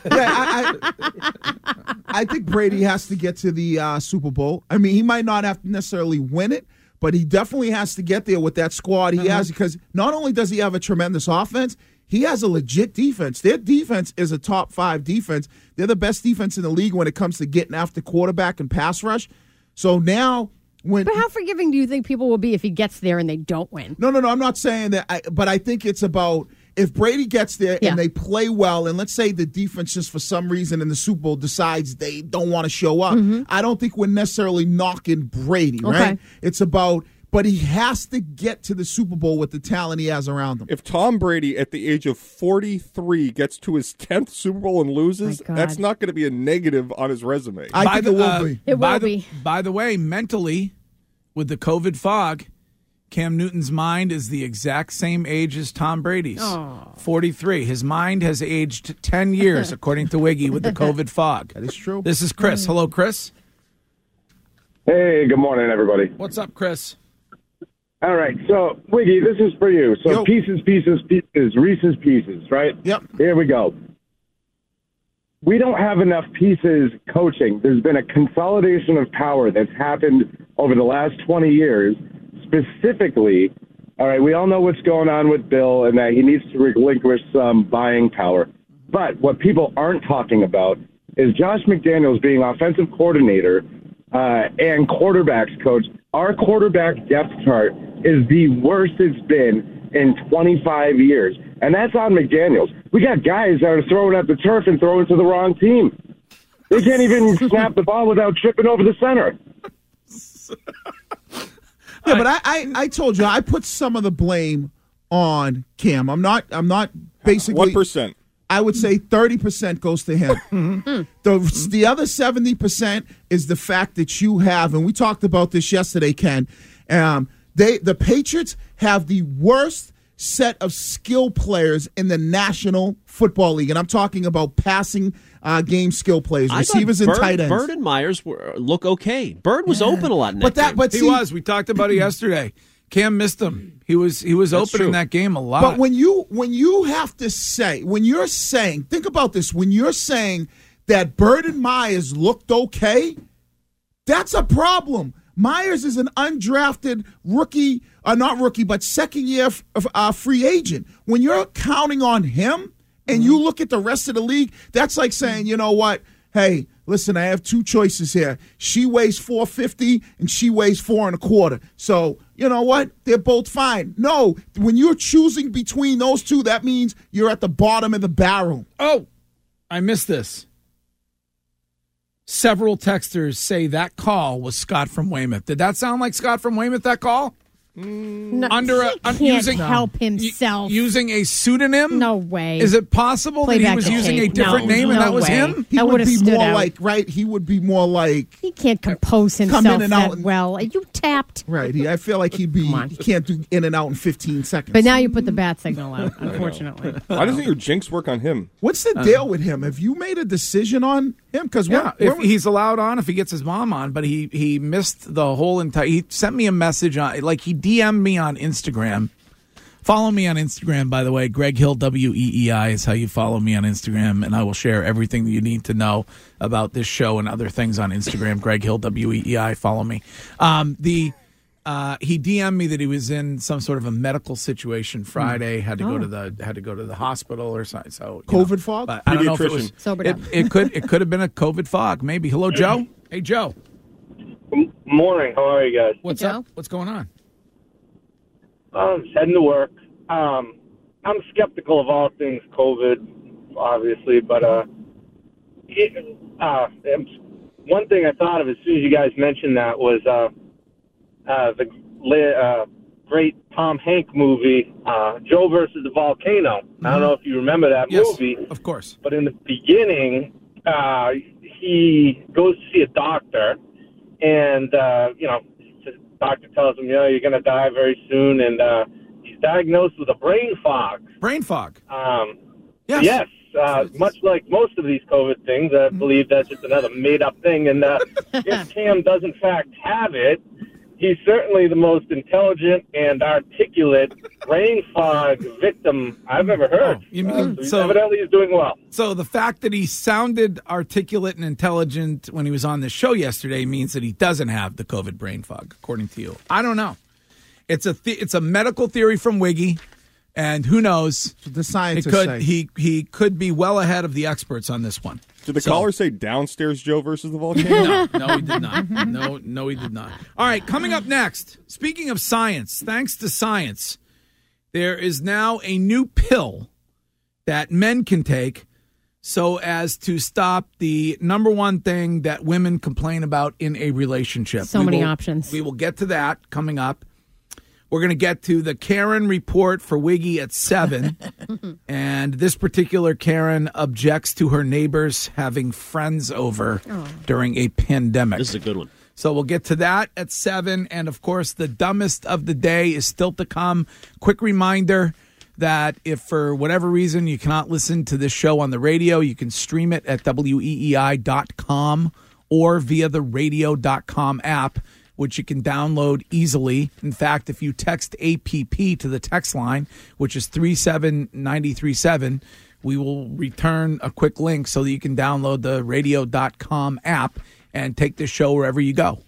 I think Brady has to get to the Super Bowl. I mean, he might not have to necessarily win it, but he definitely has to get there with that squad he has, because not only does he have a tremendous offense, he has a legit defense. Their defense is a top 5 defense. They're the best defense in the league when it comes to getting after quarterback and pass rush. So now... But how forgiving do you think people will be if he gets there and they don't win? No, I'm not saying that. But I think it's about if Brady gets there and they play well, and let's say the defense just for some reason in the Super Bowl decides they don't want to show up, I don't think we're necessarily knocking Brady, right? It's about, but he has to get to the Super Bowl with the talent he has around him. If Tom Brady at the age of 43 gets to his 10th Super Bowl and loses, that's not going to be a negative on his resume. I think it will be. It will be. By the way, mentally, with the COVID fog, Cam Newton's mind is the exact same age as Tom Brady's. 43. His mind has aged 10 years, according to Wiggy, with the COVID fog. That is true. This is Chris. Hello, Chris. Hey, good morning, everybody. What's up, Chris? All right, so, Wiggy, this is for you. So, pieces, Reese's Pieces, right? Yep. Here we go. We don't have enough pieces coaching. There's been a consolidation of power that's happened over the last 20 years. specifically, all right, we all know what's going on with Bill and that he needs to relinquish some buying power. But what people aren't talking about is Josh McDaniels being offensive coordinator and quarterbacks coach. Our quarterback depth chart is the worst it's been in 25 years. And that's on McDaniels. We got guys that are throwing at the turf and throwing to the wrong team. They can't even snap the ball without tripping over the center. Yeah, but I told you I put some of the blame on Cam. I'm not basically 1%. I would say 30% goes to him. The other 70% is the fact that you have, and we talked about this yesterday, Ken. The Patriots have the worst set of skill players in the National Football League, and I'm talking about passing game skill players, receivers and tight ends. Bird and Myers look okay. Bird was open a lot in that game. He was. We talked about it yesterday. Cam missed him. He was open in that game a lot. But when you have to say, when you're saying, think about this, when you're saying that Bird and Myers looked okay, that's a problem. Myers is an undrafted rookie, not rookie, but second-year free agent. When you're counting on him and you look at the rest of the league, that's like saying, you know what, hey, listen, I have two choices here. She weighs 450 and she weighs 4 1/4. So, you know what? They're both fine. No, when you're choosing between those two, that means you're at the bottom of the barrel. Oh, I missed this. Several texters say that call was Scott from Weymouth. Did that sound like Scott from Weymouth, that call? No, he can't help himself. Using a pseudonym? No way. Is it possible that he was using a different name and that was him? He would be more like, right? He would be more like. He can't compose himself that well. Are you tapped? Right. I feel like he can't do in and out in 15 seconds. But now you put the bat signal out, unfortunately. Why doesn't your jinx work on him? What's the deal with him? Have you made a decision on him? Because if he's allowed on, if he gets his mom on, but he missed the whole entire. He sent me a message on, like he DM'd me on Instagram. Follow me on Instagram, by the way. Greg Hill WEEI is how you follow me on Instagram, and I will share everything that you need to know about this show and other things on Instagram. Greg Hill WEEI. Follow me. He DM'd me that he was in some sort of a medical situation Friday. Had to go to the hospital or something. So COVID fog. But I don't know if it was sobered up. It could have been a COVID fog. Maybe. Hello, Joe. Hey, Joe. Morning. How are you guys? What's up? What's going on? Heading to work. I'm skeptical of all things COVID, obviously, but one thing I thought of as soon as you guys mentioned that was the great Tom Hanks movie, Joe versus the Volcano. I don't know if you remember that movie. Of course. But in the beginning, he goes to see a doctor, and the doctor tells him, you're going to die very soon, and he's diagnosed with a brain fog. Brain fog. Yes. Much like most of these COVID things, I believe that's just another made-up thing. And if Cam does, in fact, have it, he's certainly the most intelligent and articulate brain fog victim I've ever heard. So evidently he's doing well. So the fact that he sounded articulate and intelligent when he was on the show yesterday means that he doesn't have the COVID brain fog, according to you. I don't know. It's a medical theory from Wiggy, and who knows? The scientists say. He could be well ahead of the experts on this one. Did the caller say downstairs Joe versus the Volcano? No, he did not. No, he did not. All right, coming up next, speaking of science, thanks to science, there is now a new pill that men can take so as to stop the number one thing that women complain about in a relationship. So many options. We will get to that coming up. We're going to get to the Karen report for Wiggy at 7. And this particular Karen objects to her neighbors having friends over during a pandemic. This is a good one. So we'll get to that at 7. And, of course, the dumbest of the day is still to come. Quick reminder that if for whatever reason you cannot listen to this show on the radio, you can stream it at weei.com or via the radio.com app, which you can download easily. In fact, if you text APP to the text line, which is 37937, we will return a quick link so that you can download the radio.com app and take this show wherever you go.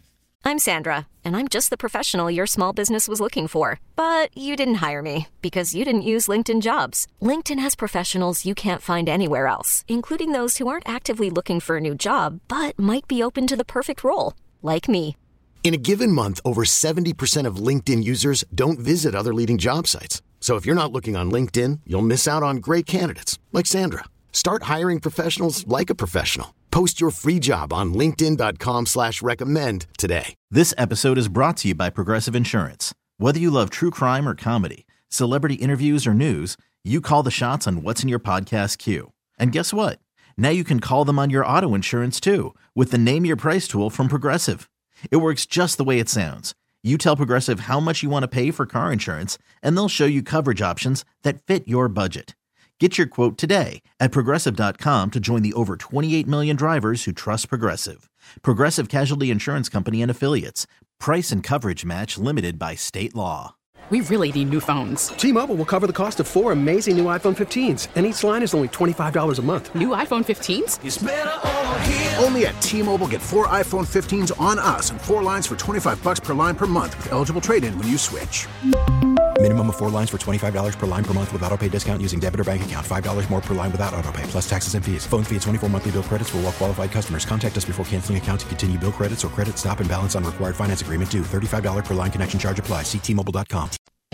I'm Sandra, and I'm just the professional your small business was looking for. But you didn't hire me because you didn't use LinkedIn Jobs. LinkedIn has professionals you can't find anywhere else, including those who aren't actively looking for a new job, but might be open to the perfect role, like me. In a given month, over 70% of LinkedIn users don't visit other leading job sites. So if you're not looking on LinkedIn, you'll miss out on great candidates like Sandra. Start hiring professionals like a professional. Post your free job on linkedin.com/recommend today. This episode is brought to you by Progressive Insurance. Whether you love true crime or comedy, celebrity interviews or news, you call the shots on what's in your podcast queue. And guess what? Now you can call them on your auto insurance too with the Name Your Price tool from Progressive. It works just the way it sounds. You tell Progressive how much you want to pay for car insurance, and they'll show you coverage options that fit your budget. Get your quote today at Progressive.com to join the over 28 million drivers who trust Progressive. Progressive Casualty Insurance Company and Affiliates. Price and coverage match limited by state law. We really need new phones. T-Mobile will cover the cost of 4 amazing new iPhone 15s, and each line is only $25 a month. New iPhone 15s? It's better over here. Only at T-Mobile, get 4 iPhone 15s on us and 4 lines for $25 per line per month with eligible trade-in when you switch. Minimum of 4 lines for $25 per line per month with autopay discount using debit or bank account. $5 more per line without autopay, plus taxes and fees. Phone fee at 24 monthly bill credits for well-qualified customers. Contact us before canceling account to continue bill credits or credit stop and balance on required finance agreement due. $35 per line connection charge applies. See T-Mobile.com.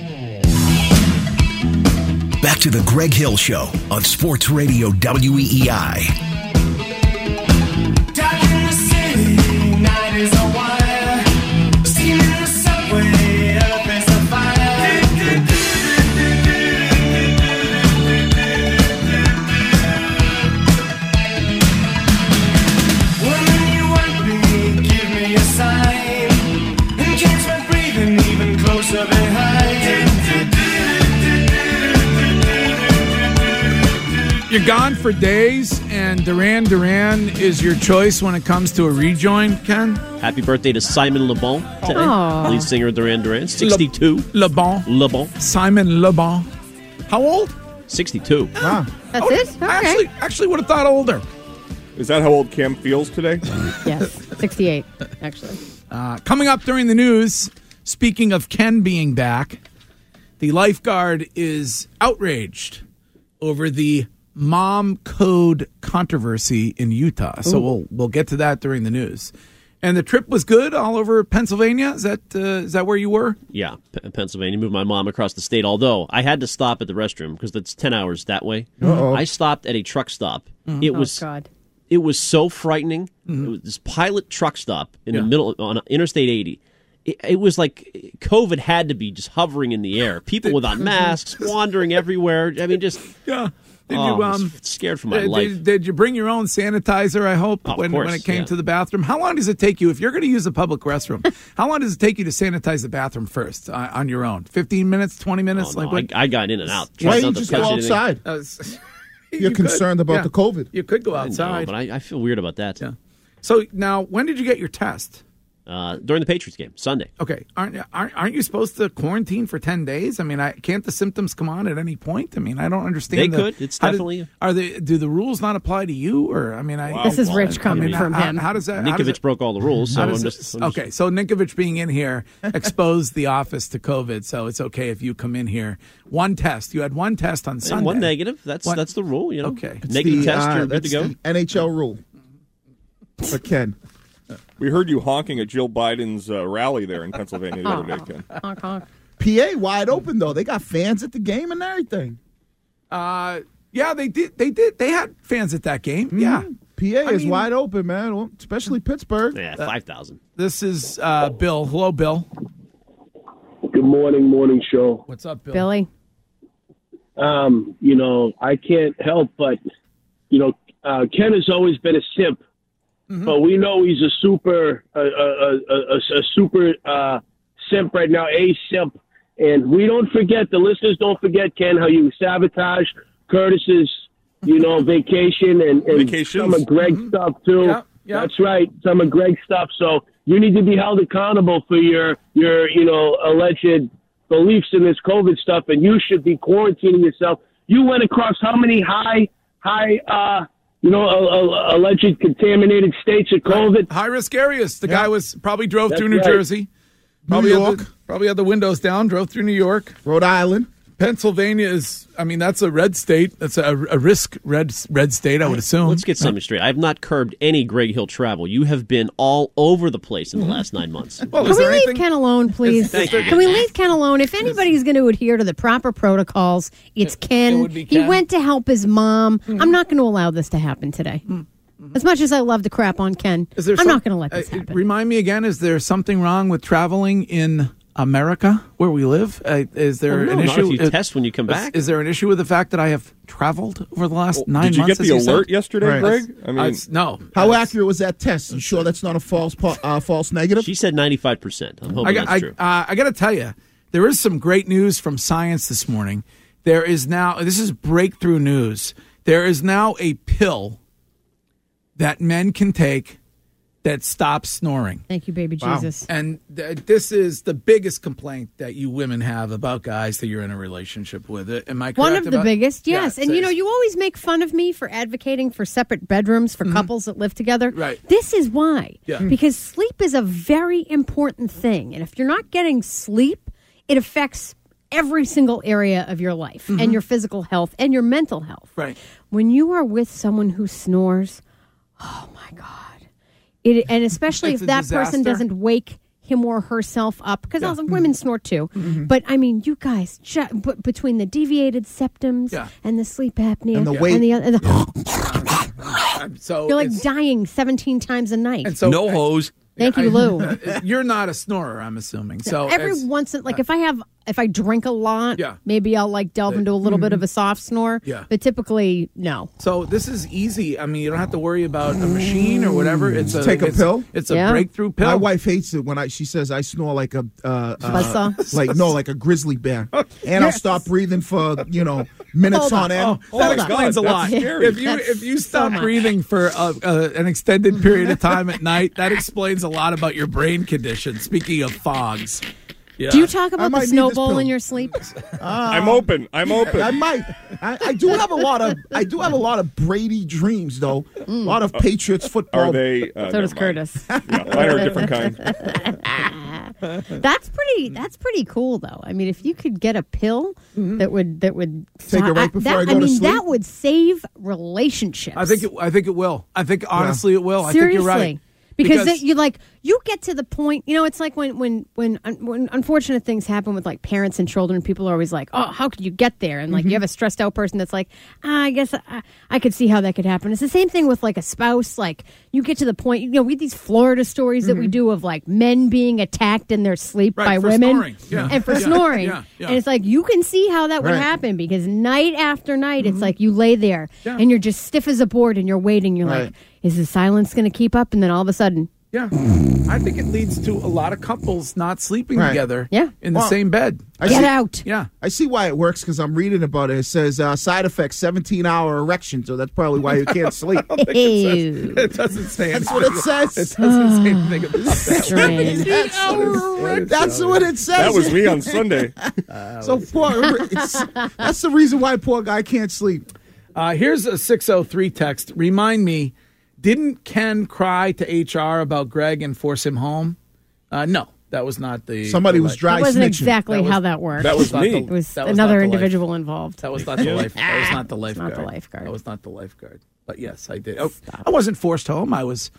Back to the Greg Hill Show on Sports Radio WEEI. Dark in the city, night is a wire. Steam in the subway, earth is a fire. Woman, you want me, give me a sign. And catch my breathing even closer behind. You're gone for days, and Duran Duran is your choice when it comes to a rejoin, Ken? Happy birthday to Simon Le Bon today, Aw. lead singer of Duran Duran, 62. Le Bon. Le Bon. Simon Le Bon. How old? 62. Wow. That's it? Okay. Actually would have thought older. Is that how old Cam feels today? Yes, 68, actually. Coming up during the news, speaking of Ken being back, the lifeguard is outraged over the mom code controversy in Utah. So we'll get to that during the news. And the trip was good all over Pennsylvania. Is that where you were? Yeah, Pennsylvania. Moved my mom across the state, although I had to stop at the restroom because it's 10 hours that way. Uh-oh. I stopped at a truck stop. Mhm. It Oh, was God. It was so frightening. It was this pilot truck stop in the middle on Interstate 80. It was like COVID had to be just hovering in the air. People without masks, wandering everywhere. I mean, just yeah. Did I you was scared for my life. Did you bring your own sanitizer, I hope, Of when course, it came yeah. to the bathroom? How long does it take you, if you're going to use a public restroom, how long does it take you to sanitize the bathroom first on your own? 15 minutes, 20 minutes? Oh, no, what? I got in and out. Why Tried don't you not to just go touch anything. outside? You're concerned about the COVID. You could go I know, outside. but I feel weird about that. So now, when did you get your test? During the Patriots game, Sunday. Okay, aren't you supposed to quarantine for 10 days? I mean, can't the symptoms come on at any point? I mean, I don't understand. They could. It's definitely. Do the rules not apply to you? Or I mean, This is Rich coming from him. How does that? Ninkovich broke all the rules, so how I'm does just. okay, so Ninkovich being in here exposed the office to COVID, so it's okay if you come in here. One test. You had one test on Sunday. And one negative. That's the rule. You know. Okay. Negative test. You're good to that's go. the NHL rule. For Ken. We heard you honking at Jill Biden's rally there in Pennsylvania the other day, Ken. Honk, honk. PA wide open, though. They got fans at the game and everything. Yeah, they did. They had fans at that game. Yeah. PA is wide open, man. Well, especially Pittsburgh. Yeah, 5,000. This is Bill. Hello, Bill. Good morning show. What's up, Bill? Billy. I can't help but, Ken has always been a simp, but we know he's a super simp right now, a simp. And we don't forget, the listeners don't forget, Ken, how you sabotage Curtis's, vacation and some of Greg's stuff too. Yeah. That's right, some of Greg's stuff. So you need to be held accountable for your alleged beliefs in this COVID stuff, and you should be quarantining yourself. You went across how many high alleged contaminated states of COVID. High risk areas. The guy probably drove That's through New right. Jersey. New York. Probably had the windows down, drove through New York. Rhode Island. Pennsylvania is, that's a red state. That's a risk red state, I would assume. Let's get something straight. I have not curbed any Greg Hill travel. You have been all over the place in the last 9 months. Well, Can we leave Ken alone, please? Can we leave Ken alone? If anybody's going to adhere to the proper protocols, it's Ken. It would be Ken. He went to help his mom. I'm not going to allow this to happen today. As much as I love to crap on Ken, I'm not going to let this happen. Remind me again, is there something wrong with traveling in America, where we live? Is there an not issue? if you test when you come back. Is there an issue with the fact that I have traveled over the last 9 months? Did you get the as alert said? yesterday, Greg? No. How accurate was that test? You sure that's not a false negative? She said 95%. I'm hoping that's true. I got to tell you, there is some great news from science this morning. There is now, this is breakthrough news. There is now a pill that men can take that stops snoring. Thank you, baby Jesus. And this is the biggest complaint that you women have about guys that you're in a relationship with. Am I correct? One of the biggest, yes. Yeah, And, you always make fun of me for advocating for separate bedrooms for couples that live together. Right. This is why. Yeah. Because sleep is a very important thing. And if you're not getting sleep, it affects every single area of your life and your physical health and your mental health. Right. When you are with someone who snores, oh, my God. And especially It's if a that person disaster. doesn't wake him or herself up, because also women snore too. But I mean, you guys, between the deviated septums and the sleep apnea And the weight. So you're like it's- dying 17 times a night. and so No hose. Thank you, Lou. You're not a snorer, I'm assuming. So Every as- once in, like if I drink a lot, Yeah. maybe I'll like delve into a little bit of a soft snore. Yeah. But typically, no. So this is easy. I mean, you don't have to worry about a machine or whatever. It's Take a pill? It's a breakthrough pill. My wife hates it when she says I snore like a Buzzsaw? like a grizzly bear, and I'll stop breathing for minutes Hold on end. That explains a lot. If you stop breathing for an extended period of time at night, that explains a lot about your brain condition. Speaking of fogs. Yeah. Do you talk about might the need snow this bowl pill. in your sleep? I'm open. I might. I do have a lot of Brady dreams though. A lot of Patriots football. Are they? So never does mind. Curtis. Yeah, mine are a different kind. That's pretty cool though. I mean, if you could get a pill that would Take it right before I go to sleep? that would save relationships. I think it will. I think honestly it will. I Seriously. think you're right. Because you get to the point, it's like when unfortunate things happen with like parents and children, people are always like, oh, how could you get there? And like you have a stressed out person that's like, I guess I could see how that could happen. It's the same thing with like a spouse. Like you get to the point, we have these Florida stories that we do of like men being attacked in their sleep by for women snoring. Yeah. and for Yeah. snoring. Yeah. And it's like, you can see how that would Right. happen because night after night, it's like you lay there and you're just stiff as a board and you're waiting. You're Right. like, is the silence going to keep up? And then all of a sudden, Yeah. I think it leads to a lot of couples not sleeping Right. together Yeah. in the Well, same bed. get out. Yeah. I see why it works because I'm reading about it. It says side effects 17-hour erection, so that's probably why you can't sleep. Ew. It doesn't say That's anything. what it says. It doesn't say anything about that. Strange. That's what it says. That was me on Sunday. So that's the reason why poor guy can't sleep. Here's a 603 text. Remind me, didn't Ken cry to HR about Greg and force him home? No, that was not the... Somebody was dry That wasn't snitching. exactly how that worked. That was not me. the- It was that was another not the individual involved. That was not the life. That was not the lifeguard. Not the lifeguard. That was not the lifeguard. But yes, I did. I wasn't forced home. I was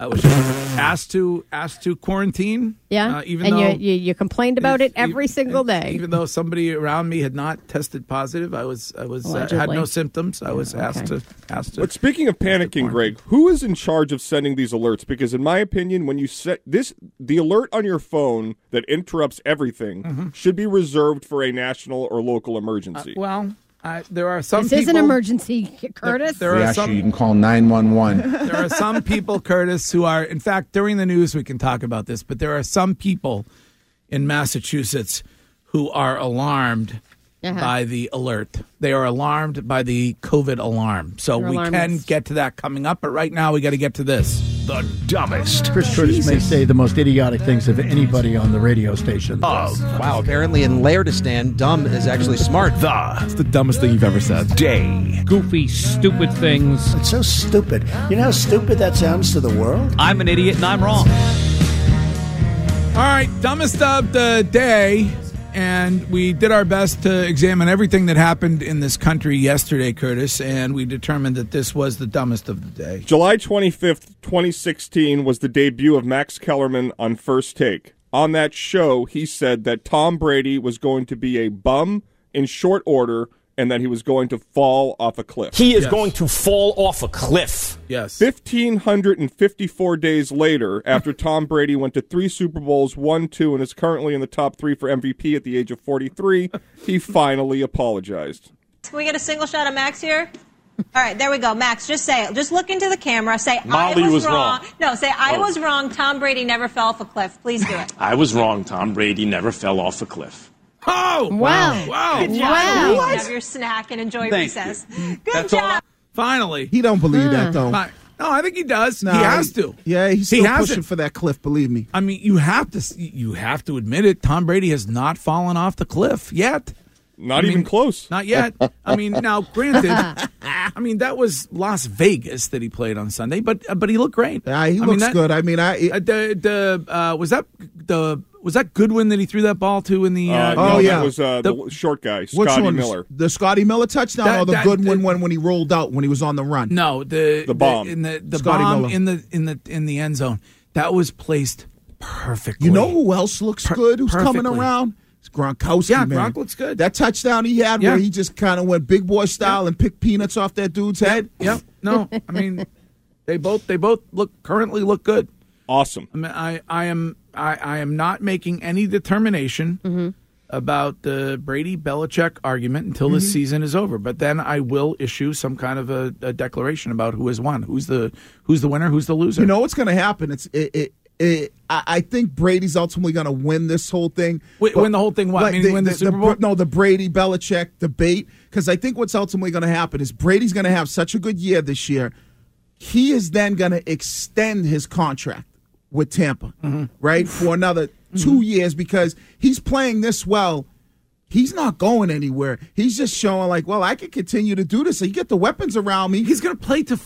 asked to quarantine. Yeah, even and though you complained about it every single day. Even though somebody around me had not tested positive, I was had Allegedly. no symptoms. I was asked to. But speaking of panicking, Greg, who is in charge of sending these alerts? Because in my opinion, when you set the alert on your phone that interrupts everything should be reserved for a national or local emergency. There are some. This people, is an emergency, Curtis. There are some. You can call 911. There are some people, Curtis, who are. In fact, during the news, we can talk about this. But there are some people in Massachusetts who are alarmed by the alert. They are alarmed by the COVID alarm. So They're we can alarmists. get to that coming up. But right now, we got to get to this. the dumbest. Chris Curtis may say the most idiotic things of anybody on the radio station. Wow, apparently in Lairdistan, dumb is actually smart. It's the dumbest thing you've ever said. Day. Goofy, stupid things. It's so stupid. You know how stupid that sounds to the world? I'm an idiot and I'm wrong. All right, dumbest of the day. And we did our best to examine everything that happened in this country yesterday, Curtis, and we determined that this was the dumbest of the day. July 25th, 2016 was the debut of Max Kellerman on First Take. On that show, he said that Tom Brady was going to be a bum in short order and that he was going to fall off a cliff. He is going to fall off a cliff. Yes. 1,554 days later, after Tom Brady went to 3 Super Bowls, won 2, and is currently in the top 3 for MVP at the age of 43, he finally apologized. Can we get a single shot of Max here? All right, there we go. Max, just say it. Just look into the camera. Say, Molly I was was wrong. wrong. No, say, I was wrong. Tom Brady never fell off a cliff. Please do it. I was wrong. Tom Brady never fell off a cliff. Oh! Wow. Good job. Wow. Have your snack and enjoy Thank recess. you. Good That's job. Finally. He don't believe that, though. No, I think he does. Nah, he has to. Yeah, he's He still has pushing it. for that cliff, believe me. I mean, you have to admit it. Tom Brady has not fallen off the cliff yet. Not even close. Not yet. I mean, now, granted, I mean, that was Las Vegas that he played on Sunday, but he looked great. He looks good. I mean, was that Goodwin that he threw that ball to in the? No, that was the short guy, Scotty Miller. The Scotty Miller touchdown or the Goodwin one when he rolled out when he was on the run? No, the bomb in the Scotty bomb Miller. in the end zone. That was placed perfectly. You know who else looks good? Who's coming perfectly. around? It's Gronkowski. Yeah, man. Gronk looks good. That touchdown he had where he just kind of went big boy style and picked peanuts off that dude's head. Yep. No, I mean they both currently look good. Awesome. I mean, I am not making any determination about the Brady Belichick argument until this season is over. But then I will issue some kind of a declaration about who has won, who's the winner, who's the loser. You know what's going to happen? I think Brady's ultimately going to win this whole thing. Win the whole thing? What? Like Meaning win the Super Bowl? No, the Brady Belichick debate. Because I think what's ultimately going to happen is Brady's going to have such a good year this year. He is then going to extend his contract with Tampa, right, for another 2 years because he's playing this well. He's not going anywhere. He's just showing like, well, I can continue to do this. So you get the weapons around me. He's going to play to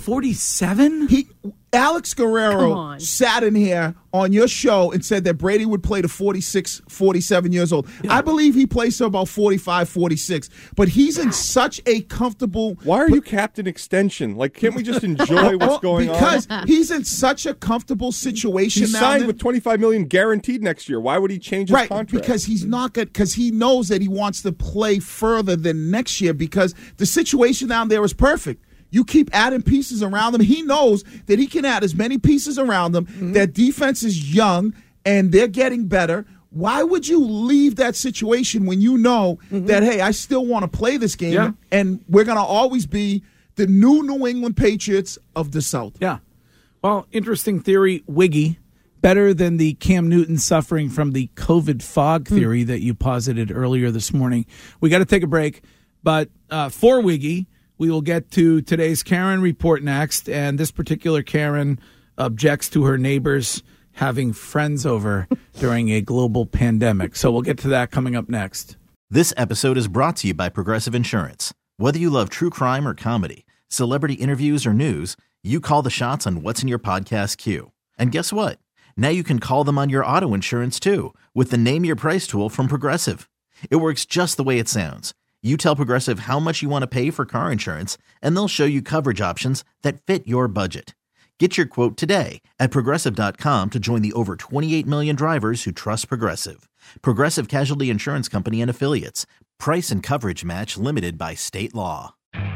47? Alex Guerrero sat in here on your show and said that Brady would play to 46, 47 years old. Yeah. I believe he plays to about 45, 46. But he's in such a comfortable... Why are you Captain Extension? Like, can't we just enjoy what's going on? Because he's in such a comfortable situation he's now. He's signed with $25 million guaranteed next year. Why would he change his contract? Because he's not good. Because he knows that he wants to play further than next year because the situation down there is perfect. You keep adding pieces around him. He knows that he can add as many pieces around them. That defense is young and they're getting better. Why would you leave that situation when you know that, hey, I still want to play this game and we're going to always be the New England Patriots of the South? Yeah. Well, interesting theory, Wiggy. Better than the Cam Newton suffering from the COVID fog theory that you posited earlier this morning. We got to take a break. But for Wiggy, we will get to today's Karen report next, and this particular Karen objects to her neighbors having friends over during a global pandemic. So we'll get to that coming up next. This episode is brought to you by Progressive Insurance. Whether you love true crime or comedy, celebrity interviews or news, you call the shots on what's in your podcast queue. And guess what? Now you can call them on your auto insurance too with the Name Your Price tool from Progressive. It works just the way it sounds. You tell Progressive how much you want to pay for car insurance, and they'll show you coverage options that fit your budget. Get your quote today at Progressive.com to join the over 28 million drivers who trust Progressive. Progressive Casualty Insurance Company and Affiliates. Price and coverage match limited by state law.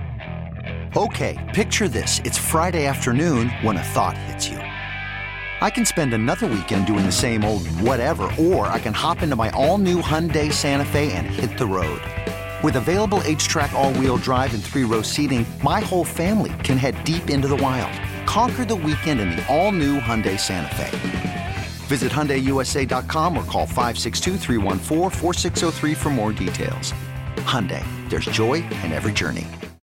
Okay, picture this. It's Friday afternoon when a thought hits you. I can spend another weekend doing the same old whatever, or I can hop into my all-new Hyundai Santa Fe and hit the road. With available H-Track all-wheel drive and 3-row seating, my whole family can head deep into the wild. Conquer the weekend in the all-new Hyundai Santa Fe. Visit HyundaiUSA.com or call 562-314-4603 for more details. Hyundai, there's joy in every journey.